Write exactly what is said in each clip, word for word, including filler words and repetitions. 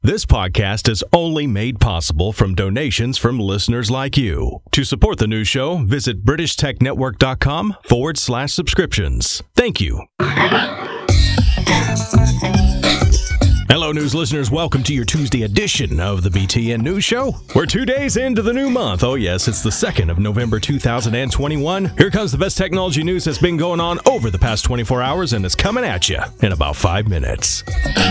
This podcast is only made possible from donations from listeners like you. To support the news show, visit BritishTechNetwork.com forward slash subscriptions. Thank you. Hello, news listeners. Welcome to your Tuesday edition of the B T N News Show. We're two days into the new month. Oh, yes, it's the second of November two thousand twenty-one. Here comes the best technology news that's been going on over the past twenty-four hours, and it's coming at you in about five minutes.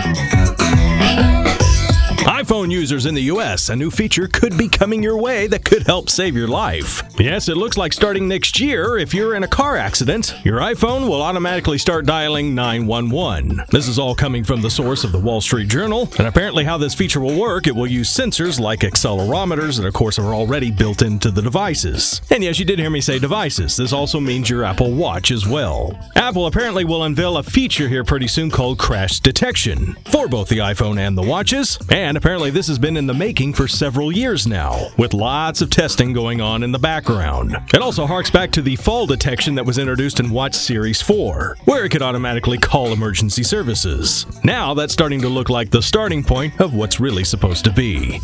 iPhone users in the U S, a new feature could be coming your way that could help save your life. Yes, it looks like starting next year, if you're in a car accident, your iPhone will automatically start dialing nine one one. This is all coming from the source of the Wall Street Journal, and apparently how this feature will work, it will use sensors like accelerometers that of course are already built into the devices. And yes, you did hear me say devices. This also means your Apple Watch as well. Apple apparently will unveil a feature here pretty soon called crash detection for both the iPhone and the watches, and apparently Apparently, this has been in the making for several years now, with lots of testing going on in the background. It also harks back to the fall detection that was introduced in Watch Series four, where it could automatically call emergency services. Now, that's starting to look like the starting point of what's really supposed to be.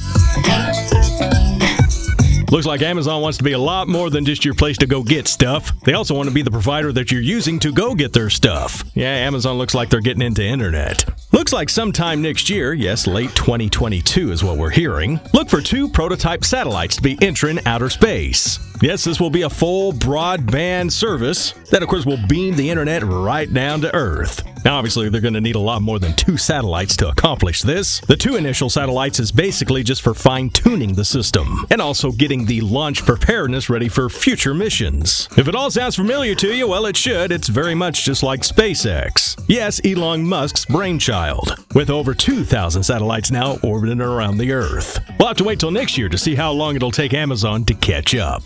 Looks like Amazon wants to be a lot more than just your place to go get stuff. They also want to be the provider that you're using to go get their stuff. Yeah, Amazon looks like they're getting into internet. Looks like sometime next year, yes, late twenty twenty-two is what we're hearing, look for two prototype satellites to be entering outer space. Yes, this will be a full broadband service that, of course, will beam the internet right down to Earth. Now, obviously, they're going to need a lot more than two satellites to accomplish this. The two initial satellites is basically just for fine-tuning the system and also getting the launch preparedness ready for future missions. If it all sounds familiar to you, well, it should. It's very much just like SpaceX. Yes, Elon Musk's brainchild, with over two thousand satellites now orbiting around the Earth. We'll have to wait till next year to see how long it'll take Amazon to catch up.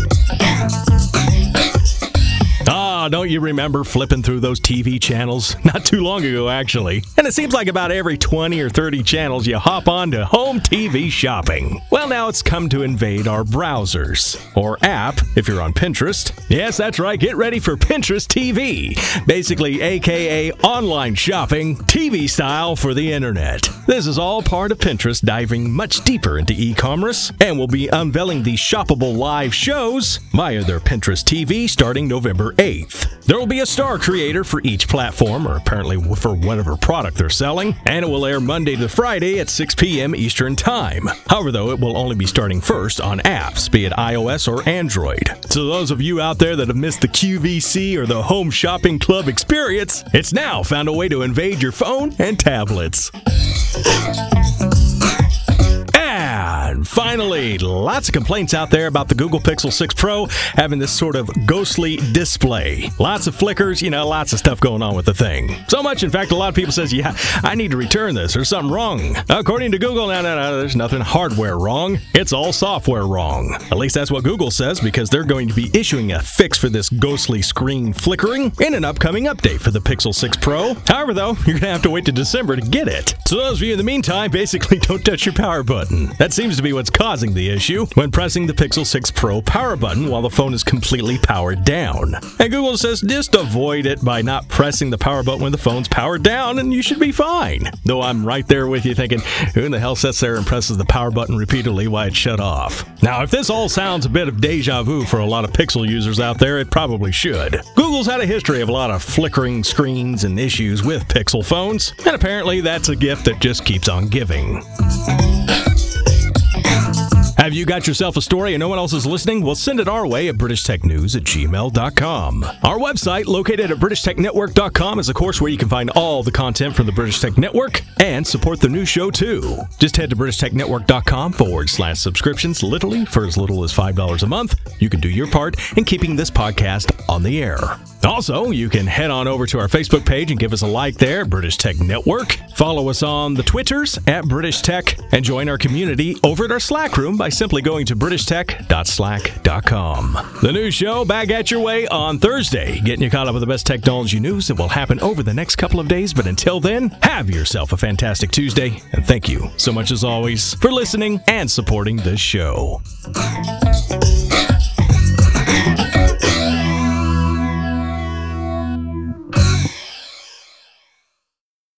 Ah, don't you remember flipping through those T V channels? Not too long ago, actually. And it seems like about every twenty or thirty channels you hop on to home T V shopping. Well, now it's come to invade our browsers, or app if you're on Pinterest. Yes, that's right, get ready for Pinterest T V. Basically, aka online shopping, T V style for the internet. This is all part of Pinterest diving much deeper into e-commerce, and will be unveiling the shoppable live shows via their Pinterest T V starting November eighth. There will be a star creator for each platform, or apparently for whatever product they're selling, and it will air Monday to Friday at six p.m. Eastern Time. However, though, it will only be starting first on apps, be it iOS or Android. So those of you out there that have missed the Q V C or the Home Shopping Club experience, it's now found a way to invade your phone and tablets. And finally, lots of complaints out there about the Google Pixel six Pro having this sort of ghostly display. Lots of flickers, you know, lots of stuff going on with the thing. So much, in fact, a lot of people says, yeah, I need to return this. There's something wrong. According to Google, no, no, no, there's nothing hardware wrong. It's all software wrong. At least that's what Google says, because they're going to be issuing a fix for this ghostly screen flickering in an upcoming update for the Pixel six Pro. However, though, you're going to have to wait to December to get it. So those of you in the meantime, basically don't touch your power button. That seems to be what's causing the issue when pressing the Pixel six Pro power button while the phone is completely powered down. And Google says just avoid it by not pressing the power button when the phone's powered down, and you should be fine. Though I'm right there with you thinking, who in the hell sits there and presses the power button repeatedly while it's shut off? Now, if this all sounds a bit of deja vu for a lot of Pixel users out there, it probably should. Google's had a history of a lot of flickering screens and issues with Pixel phones, and apparently that's a gift that just keeps on giving. Have you got yourself a story and no one else is listening? Well, send it our way at british tech news at gmail dot com. Our website, located at british tech network dot com, is, of course, where you can find all the content from the British Tech Network and support the new show, too. Just head to british tech network dot com forward slash subscriptions, literally for as little as five dollars a month. You can do your part in keeping this podcast on the air. Also, you can head on over to our Facebook page and give us a like there, British Tech Network. Follow us on the Twitters at British Tech, and join our community over at our Slack room by simply going to british tech dot slack dot com. The new show back at your way on Thursday, getting you caught up with the best technology news that will happen over the next couple of days. But until then, have yourself a fantastic Tuesday, and thank you so much as always for listening and supporting this show.